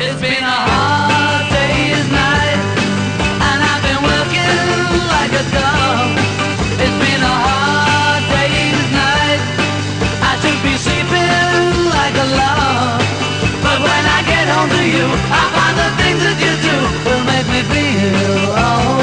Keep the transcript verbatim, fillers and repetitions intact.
It's been a hard day's night, and I've been working like a dog. It's been a hard day's night, I should be sleeping like a log. But when I get home to you, I find the things that you do will make me feel alright.